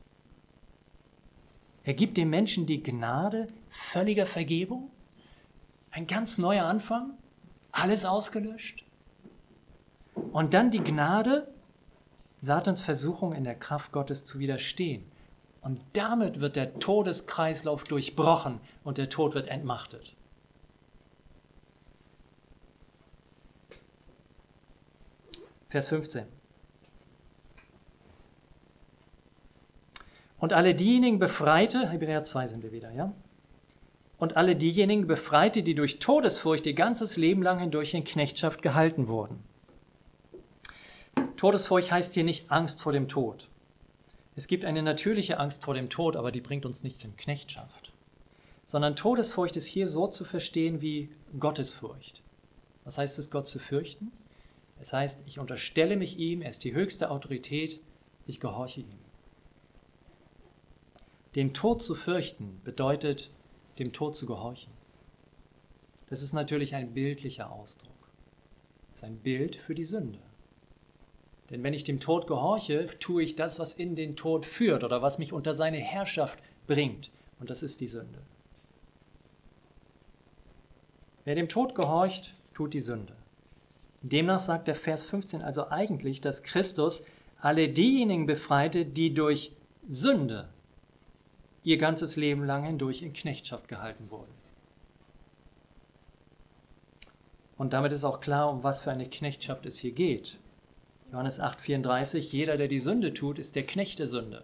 Er gibt dem Menschen die Gnade völliger Vergebung, ein ganz neuer Anfang, alles ausgelöscht. Und dann die Gnade, Satans Versuchung in der Kraft Gottes zu widerstehen. Und damit wird der Todeskreislauf durchbrochen und der Tod wird entmachtet. Vers 15. Und alle diejenigen befreite, Hebräer 2 sind wir wieder, ja? Und alle diejenigen befreite, die durch Todesfurcht ihr ganzes Leben lang hindurch in Knechtschaft gehalten wurden. Todesfurcht heißt hier nicht Angst vor dem Tod. Es gibt eine natürliche Angst vor dem Tod, aber die bringt uns nicht in Knechtschaft. Sondern Todesfurcht ist hier so zu verstehen wie Gottesfurcht. Was heißt es, Gott zu fürchten? Es heißt, ich unterstelle mich ihm, er ist die höchste Autorität, ich gehorche ihm. Den Tod zu fürchten bedeutet, dem Tod zu gehorchen. Das ist natürlich ein bildlicher Ausdruck. Das ist ein Bild für die Sünde. Denn wenn ich dem Tod gehorche, tue ich das, was in den Tod führt oder was mich unter seine Herrschaft bringt. Und das ist die Sünde. Wer dem Tod gehorcht, tut die Sünde. Demnach sagt der Vers 15 also eigentlich, dass Christus alle diejenigen befreite, die durch Sünde ihr ganzes Leben lang hindurch in Knechtschaft gehalten wurden. Und damit ist auch klar, um was für eine Knechtschaft es hier geht. Johannes 8,34, jeder, der die Sünde tut, ist der Knecht der Sünde.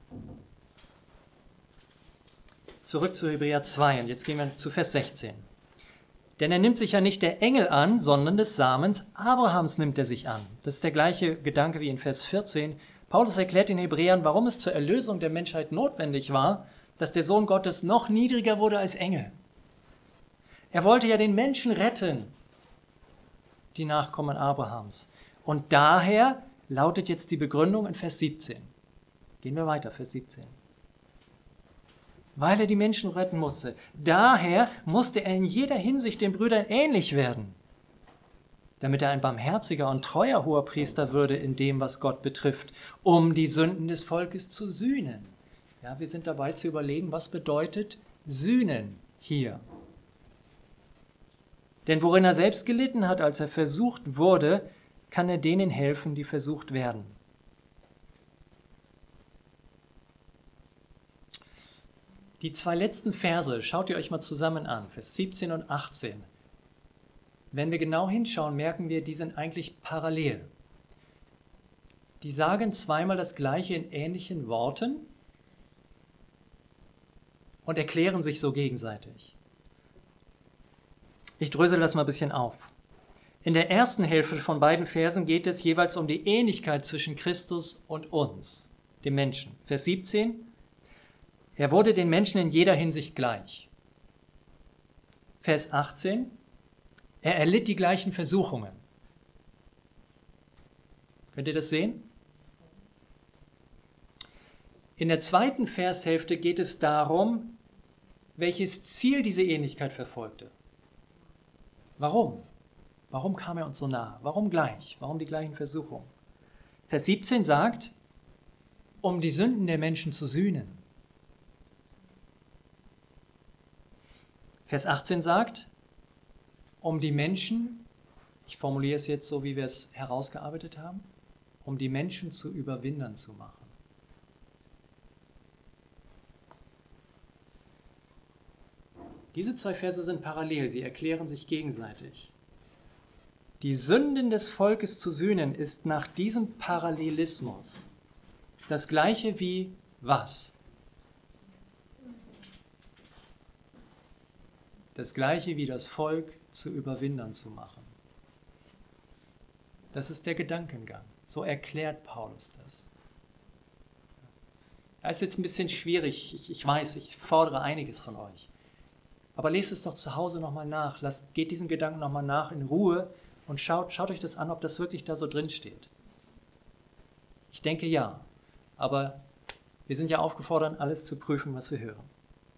Zurück zu Hebräer 2 und jetzt gehen wir zu Vers 16. Denn er nimmt sich ja nicht der Engel an, sondern des Samens Abrahams nimmt er sich an. Das ist der gleiche Gedanke wie in Vers 14. Paulus erklärt den Hebräern, warum es zur Erlösung der Menschheit notwendig war, dass der Sohn Gottes noch niedriger wurde als Engel. Er wollte ja den Menschen retten, die Nachkommen Abrahams. Und daher lautet jetzt die Begründung in Vers 17. Gehen wir weiter, Vers 17. Weil er die Menschen retten musste. Daher musste er in jeder Hinsicht den Brüdern ähnlich werden, damit er ein barmherziger und treuer Hoherpriester würde in dem, was Gott betrifft, um die Sünden des Volkes zu sühnen. Ja, wir sind dabei zu überlegen, was bedeutet sühnen hier. Denn worin er selbst gelitten hat, als er versucht wurde, kann er denen helfen, die versucht werden. Die zwei letzten Verse, schaut ihr euch mal zusammen an, Vers 17 und 18. Wenn wir genau hinschauen, merken wir, die sind eigentlich parallel. Die sagen zweimal das Gleiche in ähnlichen Worten und erklären sich so gegenseitig. Ich drösel das mal ein bisschen auf. In der ersten Hälfte von beiden Versen geht es jeweils um die Ähnlichkeit zwischen Christus und uns, dem Menschen. Vers 17, er wurde den Menschen in jeder Hinsicht gleich. Vers 18, er erlitt die gleichen Versuchungen. Könnt ihr das sehen? In der zweiten Vershälfte geht es darum, welches Ziel diese Ähnlichkeit verfolgte. Warum? Warum kam er uns so nah? Warum gleich? Warum die gleichen Versuchungen? Vers 17 sagt, um die Sünden der Menschen zu sühnen. Vers 18 sagt, um die Menschen, ich formuliere es jetzt so, wie wir es herausgearbeitet haben, um die Menschen zu Überwindern zu machen. Diese zwei Verse sind parallel, sie erklären sich gegenseitig. Die Sünden des Volkes zu sühnen ist nach diesem Parallelismus das Gleiche wie was? Das Gleiche wie das Volk zu Überwindern zu machen. Das ist der Gedankengang. So erklärt Paulus das. Das ist jetzt ein bisschen schwierig, ich weiß, ich fordere einiges von euch. Aber lest es doch zu Hause nochmal nach, geht diesen Gedanken nochmal nach in Ruhe und schaut euch das an, ob das wirklich da so drin steht. Ich denke ja, aber wir sind ja aufgefordert, alles zu prüfen, was wir hören.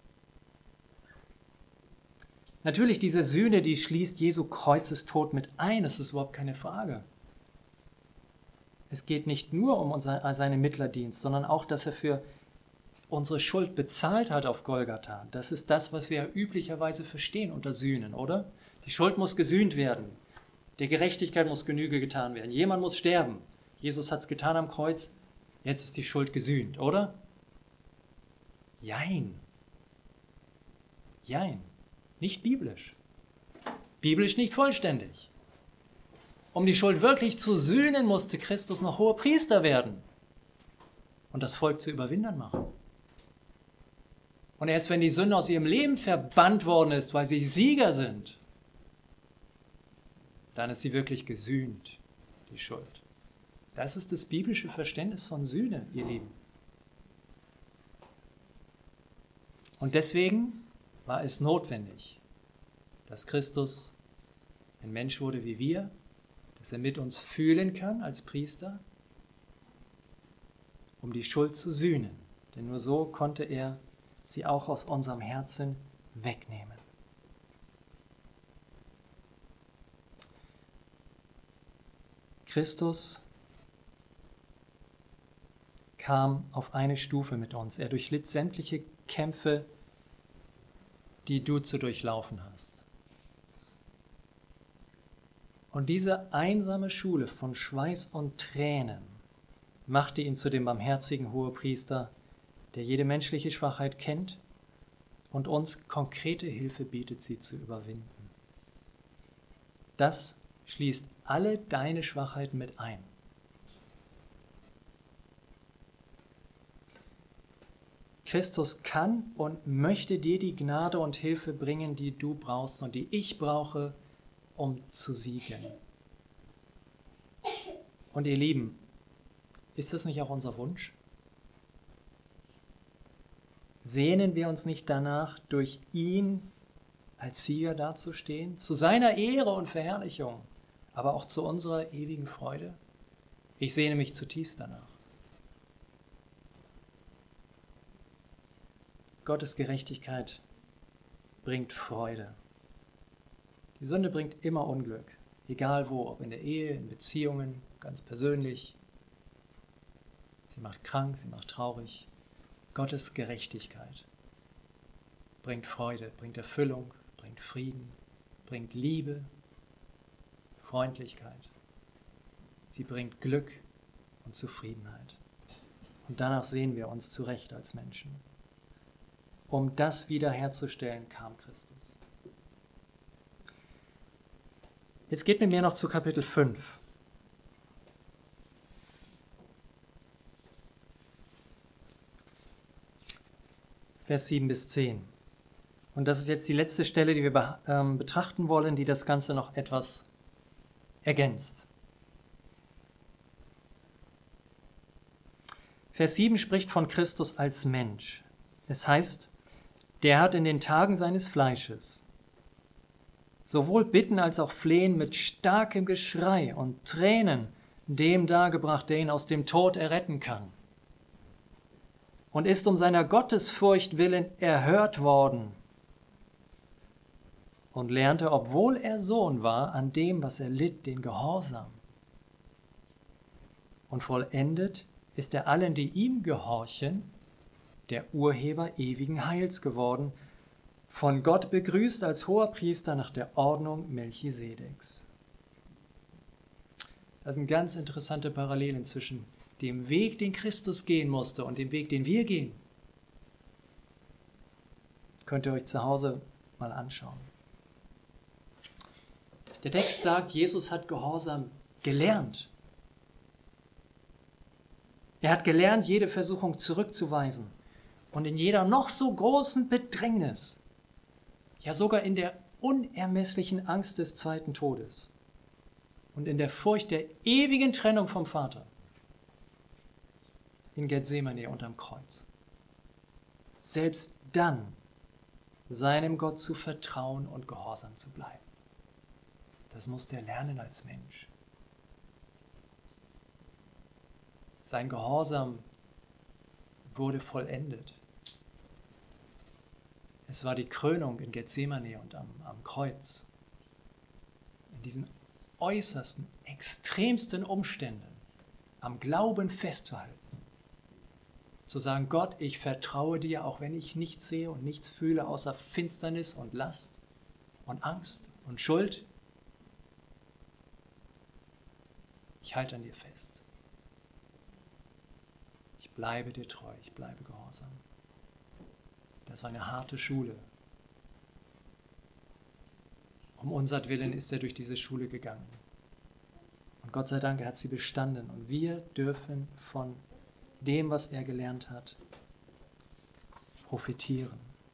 Natürlich, diese Sühne, die schließt Jesu Kreuzestod mit ein, das ist überhaupt keine Frage. Es geht nicht nur um seinen Mittlerdienst, sondern auch, dass er für unsere Schuld bezahlt hat auf Golgatha. Das ist das, was wir üblicherweise verstehen unter Sühnen, oder? Die Schuld muss gesühnt werden. Der Gerechtigkeit muss Genüge getan werden. Jemand muss sterben. Jesus hat es getan am Kreuz. Jetzt ist die Schuld gesühnt, oder? Jein. Jein. Nicht biblisch. Biblisch nicht vollständig. Um die Schuld wirklich zu sühnen, musste Christus noch Hohepriester werden und das Volk zu Überwindern machen. Und erst wenn die Sünde aus ihrem Leben verbannt worden ist, weil sie Sieger sind, dann ist sie wirklich gesühnt, die Schuld. Das ist das biblische Verständnis von Sühne, ihr Lieben. Und deswegen war es notwendig, dass Christus ein Mensch wurde wie wir, dass er mit uns fühlen kann als Priester, um die Schuld zu sühnen. Denn nur so konnte er sie auch aus unserem Herzen wegnehmen. Christus kam auf eine Stufe mit uns. Er durchlitt sämtliche Kämpfe, die du zu durchlaufen hast. Und diese einsame Schule von Schweiß und Tränen machte ihn zu dem barmherzigen Hohepriester, der jede menschliche Schwachheit kennt und uns konkrete Hilfe bietet, sie zu überwinden. Das schließt alle deine Schwachheiten mit ein. Christus kann und möchte dir die Gnade und Hilfe bringen, die du brauchst und die ich brauche, um zu siegen. Und ihr Lieben, ist das nicht auch unser Wunsch? Sehnen wir uns nicht danach, durch ihn als Sieger dazustehen, zu seiner Ehre und Verherrlichung, aber auch zu unserer ewigen Freude? Ich sehne mich zutiefst danach. Gottes Gerechtigkeit bringt Freude. Die Sünde bringt immer Unglück, egal wo, ob in der Ehe, in Beziehungen, ganz persönlich. Sie macht krank, sie macht traurig. Gottes Gerechtigkeit bringt Freude, bringt Erfüllung, bringt Frieden, bringt Liebe, Freundlichkeit. Sie bringt Glück und Zufriedenheit. Und danach sehen wir uns zurecht als Menschen. Um das wiederherzustellen, kam Christus. Jetzt geht mit mir noch zu Kapitel 5. Vers 7 bis 10. Und das ist jetzt die letzte Stelle, die wir betrachten wollen, die das Ganze noch etwas ergänzt. Vers 7 spricht von Christus als Mensch. Es heißt, der hat in den Tagen seines Fleisches sowohl Bitten als auch Flehen mit starkem Geschrei und Tränen dem dargebracht, der ihn aus dem Tod erretten kann. Und ist um seiner Gottesfurcht willen erhört worden und lernte, obwohl er Sohn war, an dem, was er litt, den Gehorsam. Und vollendet ist er allen, die ihm gehorchen, der Urheber ewigen Heils geworden, von Gott begrüßt als Hoherpriester nach der Ordnung Melchisedeks. Das sind ganz interessante Parallelen zwischen dem Weg, den Christus gehen musste und dem Weg, den wir gehen. Könnt ihr euch zu Hause mal anschauen. Der Text sagt, Jesus hat Gehorsam gelernt. Er hat gelernt, jede Versuchung zurückzuweisen und in jeder noch so großen Bedrängnis, ja sogar in der unermesslichen Angst des zweiten Todes und in der Furcht der ewigen Trennung vom Vater, in Gethsemane unterm Kreuz, selbst dann seinem Gott zu vertrauen und gehorsam zu bleiben. Das musste er lernen als Mensch. Sein Gehorsam wurde vollendet. Es war die Krönung in Gethsemane und am Kreuz. In diesen äußersten, extremsten Umständen am Glauben festzuhalten. Zu sagen, Gott, ich vertraue dir, auch wenn ich nichts sehe und nichts fühle, außer Finsternis und Last und Angst und Schuld. Ich halte an dir fest. Ich bleibe dir treu, ich bleibe gehorsam. Das war eine harte Schule. Um unsertwillen ist er durch diese Schule gegangen. Und Gott sei Dank, er hat sie bestanden. Und wir dürfen von dem, was er gelernt hat, profitieren.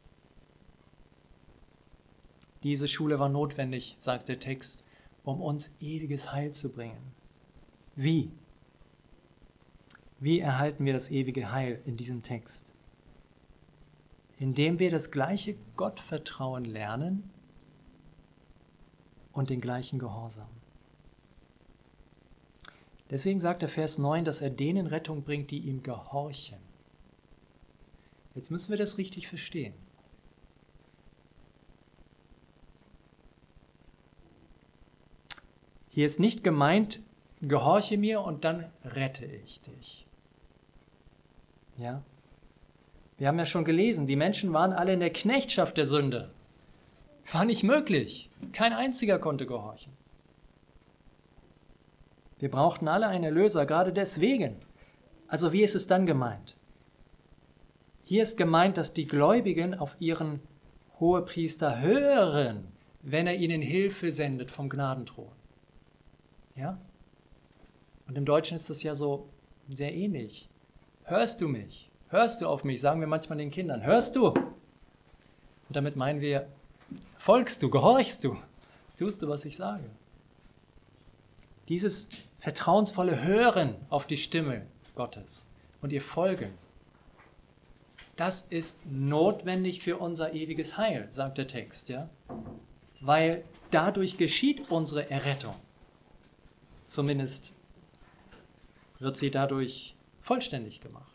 Diese Schule war notwendig, sagt der Text, um uns ewiges Heil zu bringen. Wie? Wie erhalten wir das ewige Heil in diesem Text? Indem wir das gleiche Gottvertrauen lernen und den gleichen Gehorsam. Deswegen sagt der Vers 9, dass er denen Rettung bringt, die ihm gehorchen. Jetzt müssen wir das richtig verstehen. Hier ist nicht gemeint, gehorche mir und dann rette ich dich. Ja? Wir haben ja schon gelesen, die Menschen waren alle in der Knechtschaft der Sünde. War nicht möglich. Kein einziger konnte gehorchen. Wir brauchten alle einen Erlöser, gerade deswegen. Also wie ist es dann gemeint? Hier ist gemeint, dass die Gläubigen auf ihren Hohepriester hören, wenn er ihnen Hilfe sendet vom Gnadenthron. Ja? Und im Deutschen ist das ja so sehr ähnlich. Hörst du mich? Hörst du auf mich? Sagen wir manchmal den Kindern. Hörst du? Und damit meinen wir, folgst du, gehorchst du? Tust du, was ich sage? Dieses vertrauensvolle Hören auf die Stimme Gottes und ihr Folgen, das ist notwendig für unser ewiges Heil, sagt der Text, ja? Weil dadurch geschieht unsere Errettung. Zumindest wird sie dadurch vollständig gemacht.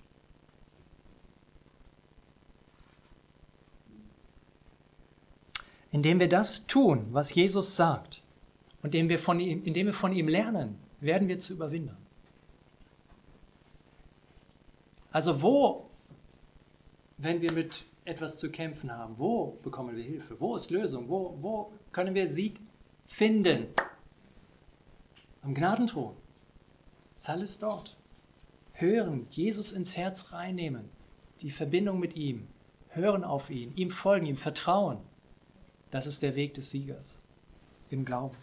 Indem wir das tun, was Jesus sagt, und indem wir von ihm lernen, werden wir zu Überwindern. Also wo, wenn wir mit etwas zu kämpfen haben, wo bekommen wir Hilfe? Wo ist Lösung? Wo können wir Sieg finden? Am Gnadenthron. Ist alles dort. Hören, Jesus ins Herz reinnehmen, die Verbindung mit ihm, hören auf ihn, ihm folgen, ihm vertrauen. Das ist der Weg des Siegers im Glauben.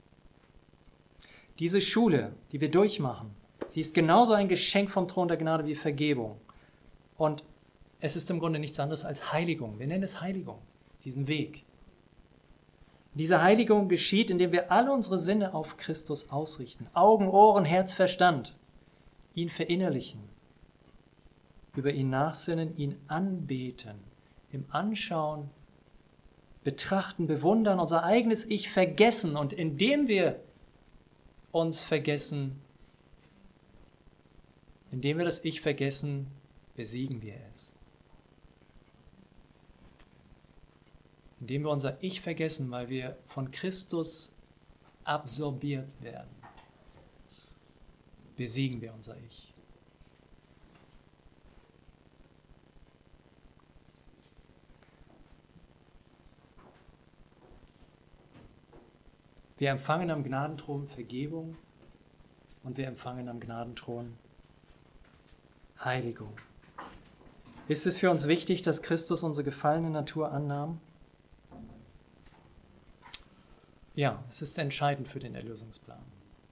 Diese Schule, die wir durchmachen, sie ist genauso ein Geschenk vom Thron der Gnade wie Vergebung. Und es ist im Grunde nichts anderes als Heiligung. Wir nennen es Heiligung, diesen Weg. Diese Heiligung geschieht, indem wir alle unsere Sinne auf Christus ausrichten. Augen, Ohren, Herz, Verstand. Ihn verinnerlichen. Über ihn nachsinnen, ihn anbeten. Im Anschauen, betrachten, bewundern, unser eigenes Ich vergessen. Und indem wir uns vergessen, indem wir das Ich vergessen, besiegen wir es. Indem wir unser Ich vergessen, weil wir von Christus absorbiert werden, besiegen wir unser Ich. Wir empfangen am Gnadenthron Vergebung und wir empfangen am Gnadenthron Heiligung. Ist es für uns wichtig, dass Christus unsere gefallene Natur annahm? Ja, es ist entscheidend für den Erlösungsplan.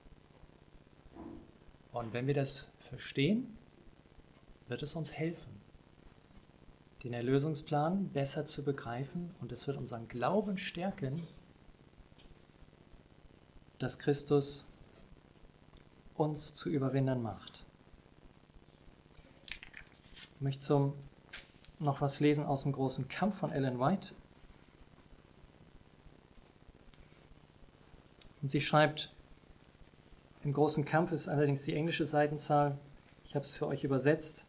Und wenn wir das verstehen, wird es uns helfen, den Erlösungsplan besser zu begreifen und es wird unseren Glauben stärken, dass Christus uns zu Überwindern macht. Ich möchte zum noch was lesen aus dem großen Kampf von Ellen White. Und sie schreibt, im großen Kampf ist allerdings die englische Seitenzahl. Ich habe es für euch übersetzt.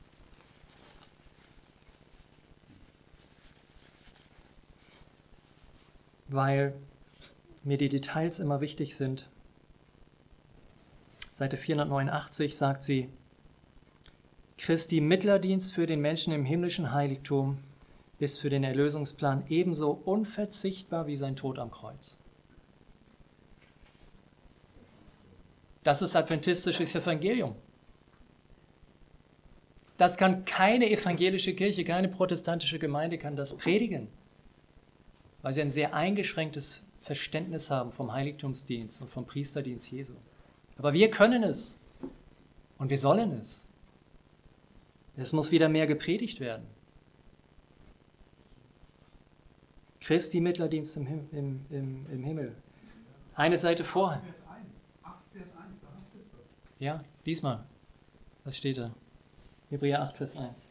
Weil mir die Details immer wichtig sind. Seite 489 sagt sie, Christi Mittlerdienst für den Menschen im himmlischen Heiligtum ist für den Erlösungsplan ebenso unverzichtbar wie sein Tod am Kreuz. Das ist adventistisches Evangelium. Das kann keine evangelische Kirche, keine protestantische Gemeinde kann das predigen, weil sie ein sehr eingeschränktes Verständnis haben vom Heiligtumsdienst und vom Priesterdienst Jesu. Aber wir können es und wir sollen es. Es muss wieder mehr gepredigt werden. Christi Mittlerdienst im Himmel. Eine Seite vorher. Vers 1, 8 Vers 1, da hast du es doch. Ja, lies mal. Was steht da? Hebräer 8, Vers 1.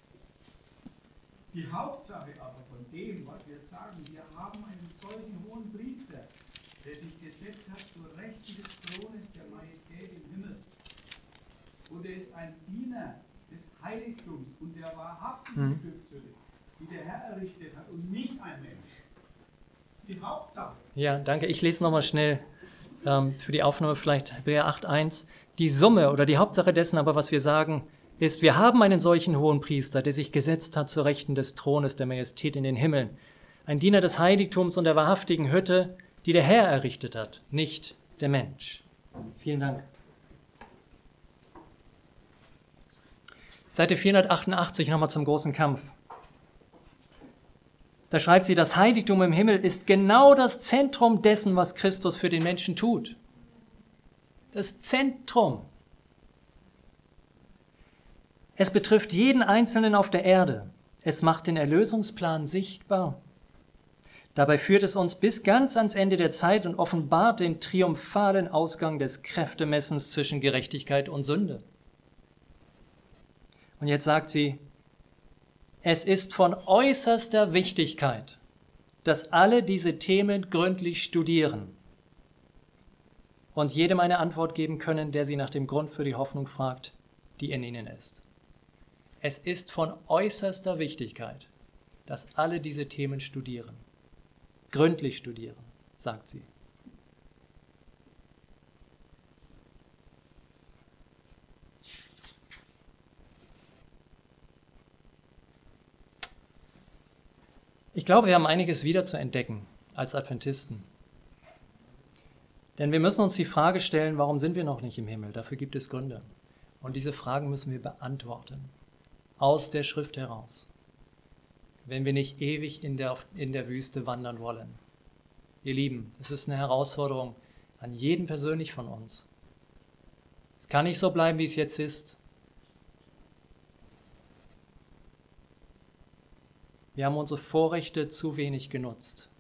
Die Hauptsache aber von dem, was wir sagen, wir haben einen solchen hohen Priester, der sich gesetzt hat zur Rechten des Thrones der Majestät im Himmel. Und er ist ein Diener des Heiligtums und der wahrhaftigen Stiftshütte, die der Herr errichtet hat und nicht ein Mensch. Die Hauptsache. Ja, danke. Ich lese nochmal schnell für die Aufnahme vielleicht Hebräer 8,1. Die Summe oder die Hauptsache dessen aber, was wir sagen, ist, wir haben einen solchen hohen Priester, der sich gesetzt hat zur Rechten des Thrones der Majestät in den Himmeln. Ein Diener des Heiligtums und der wahrhaftigen Hütte, die der Herr errichtet hat, nicht der Mensch. Vielen Dank. Seite 488 nochmal zum großen Kampf. Da schreibt sie, das Heiligtum im Himmel ist genau das Zentrum dessen, was Christus für den Menschen tut. Das Zentrum. Es betrifft jeden Einzelnen auf der Erde. Es macht den Erlösungsplan sichtbar. Dabei führt es uns bis ganz ans Ende der Zeit und offenbart den triumphalen Ausgang des Kräftemessens zwischen Gerechtigkeit und Sünde. Und jetzt sagt sie, es ist von äußerster Wichtigkeit, dass alle diese Themen gründlich studieren und jedem eine Antwort geben können, der sie nach dem Grund für die Hoffnung fragt, die in ihnen ist. Es ist von äußerster Wichtigkeit, dass alle diese Themen studieren, gründlich studieren, sagt sie. Ich glaube, wir haben einiges wieder zu entdecken als Adventisten. Denn wir müssen uns die Frage stellen, warum sind wir noch nicht im Himmel? Dafür gibt es Gründe. Und diese Fragen müssen wir beantworten. Aus der Schrift heraus. Wenn wir nicht ewig in der Wüste wandern wollen. Ihr Lieben, das ist eine Herausforderung an jeden persönlich von uns. Es kann nicht so bleiben, wie es jetzt ist. Wir haben unsere Vorrechte zu wenig genutzt.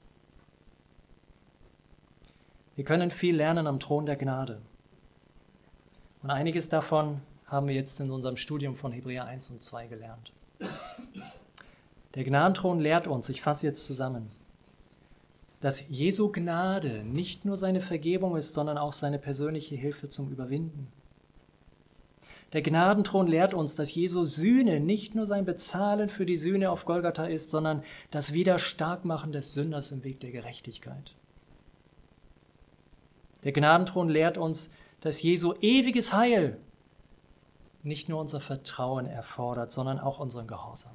Wir können viel lernen am Thron der Gnade. Und einiges davon haben wir jetzt in unserem Studium von Hebräer 1 und 2 gelernt. Der Gnadenthron lehrt uns, ich fasse jetzt zusammen, dass Jesu Gnade nicht nur seine Vergebung ist, sondern auch seine persönliche Hilfe zum Überwinden. Der Gnadenthron lehrt uns, dass Jesu Sühne nicht nur sein Bezahlen für die Sühne auf Golgatha ist, sondern das Wiederstarkmachen des Sünders im Weg der Gerechtigkeit. Der Gnadenthron lehrt uns, dass Jesu ewiges Heil nicht nur unser Vertrauen erfordert, sondern auch unseren Gehorsam.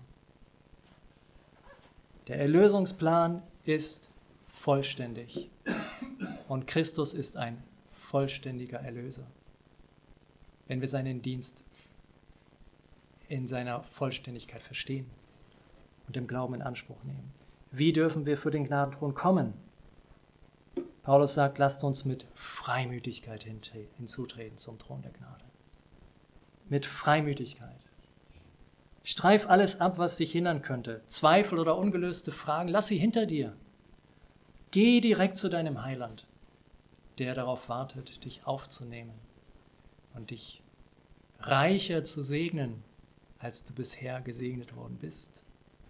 Der Erlösungsplan ist vollständig und Christus ist ein vollständiger Erlöser, wenn wir seinen Dienst in seiner Vollständigkeit verstehen und im Glauben in Anspruch nehmen. Wie dürfen wir für den Gnadenthron kommen? Paulus sagt, lasst uns mit Freimütigkeit hinzutreten zum Thron der Gnade. Mit Freimütigkeit. Streif alles ab, was dich hindern könnte. Zweifel oder ungelöste Fragen, lass sie hinter dir. Geh direkt zu deinem Heiland, der darauf wartet, dich aufzunehmen und dich reicher zu segnen, als du bisher gesegnet worden bist.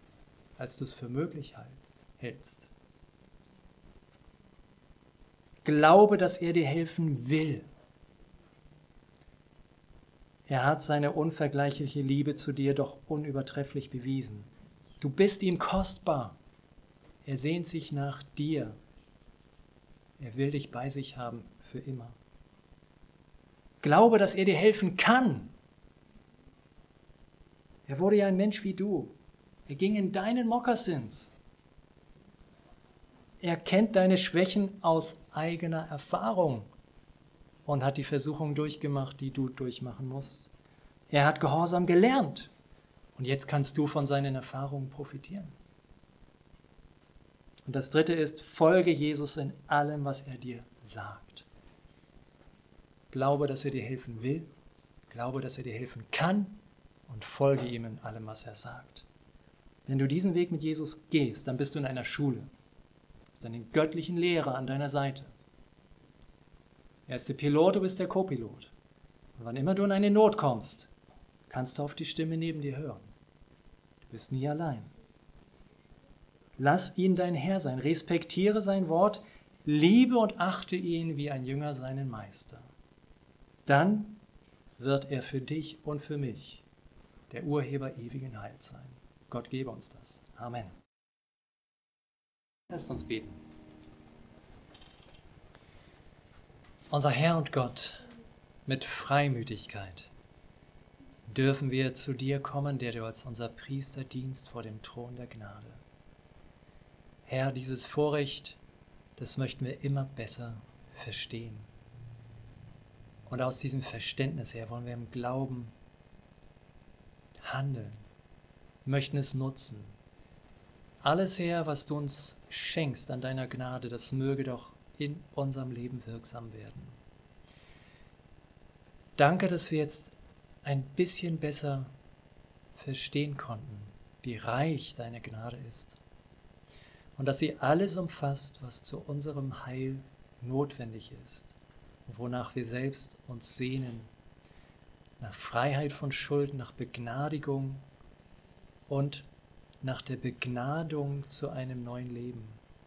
als du es für möglich hältst. Glaube, dass er dir helfen will. Er hat seine unvergleichliche Liebe zu dir doch unübertrefflich bewiesen. Du bist ihm kostbar. Er sehnt sich nach dir. Er will dich bei sich haben für immer. Glaube, dass er dir helfen kann. Er wurde ja ein Mensch wie du. Er ging in deinen Mokassins. Er kennt deine Schwächen aus eigener Erfahrung und hat die Versuchung durchgemacht, die du durchmachen musst. Er hat Gehorsam gelernt und jetzt kannst du von seinen Erfahrungen profitieren. Und das Dritte ist, folge Jesus in allem, was er dir sagt. Glaube, dass er dir helfen will, glaube, dass er dir helfen kann und folge ihm in allem, was er sagt. Wenn du diesen Weg mit Jesus gehst, dann bist du in einer Schule. Du hast einen göttlichen Lehrer an deiner Seite. Er ist der Pilot, du bist der Co-Pilot. Und wann immer du in eine Not kommst, kannst du auf die Stimme neben dir hören. Du bist nie allein. Lass ihn dein Herr sein, respektiere sein Wort, liebe und achte ihn wie ein Jünger seinen Meister. Dann wird er für dich und für mich der Urheber ewigen Heils sein. Gott gebe uns das. Amen. Lasst uns beten. Unser Herr und Gott, mit Freimütigkeit dürfen wir zu dir kommen, der du als unser Priester dienst vor dem Thron der Gnade. Herr, dieses Vorrecht, das möchten wir immer besser verstehen. Und aus diesem Verständnis her wollen wir im Glauben handeln, möchten es nutzen. Alles, Herr, was du uns schenkst an deiner Gnade, das möge doch in unserem Leben wirksam werden. Danke, dass wir jetzt ein bisschen besser verstehen konnten, wie reich deine Gnade ist und dass sie alles umfasst, was zu unserem Heil notwendig ist, wonach wir selbst uns sehnen, nach Freiheit von Schuld, nach Begnadigung und nach der Begnadung zu einem neuen Leben.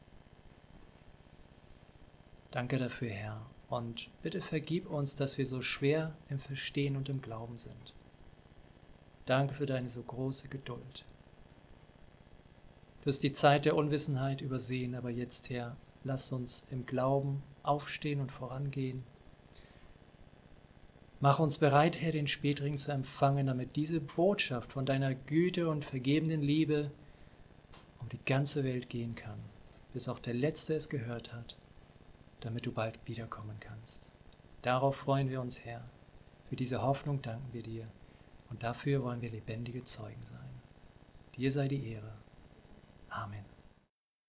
Danke dafür, Herr, und bitte vergib uns, dass wir so schwer im Verstehen und im Glauben sind. Danke für deine so große Geduld. Du hast die Zeit der Unwissenheit übersehen, aber jetzt, Herr, lass uns im Glauben aufstehen und vorangehen. Mach uns bereit, Herr, den Spätring zu empfangen, damit diese Botschaft von deiner Güte und vergebenden Liebe um die ganze Welt gehen kann, bis auch der Letzte es gehört hat, damit du bald wiederkommen kannst. Darauf freuen wir uns, Herr. Für diese Hoffnung danken wir dir und dafür wollen wir lebendige Zeugen sein. Dir sei die Ehre. Amen.